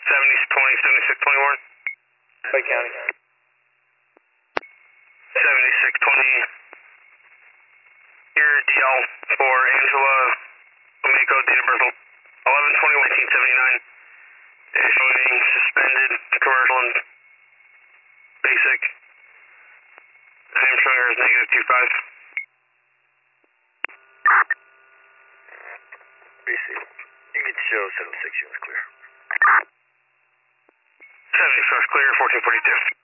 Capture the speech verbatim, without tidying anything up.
seventy twenty, seventy-six twenty, Warren. Clay County. seventy-six twenty. Your D L for Angela Omiko, date of birth eleven twenty nineteen seventy-nine. Is showing suspended, commercial and basic. I'm showing her as negative two five. B C. You can show seven six units clear. seventy-six clear, fourteen forty-two.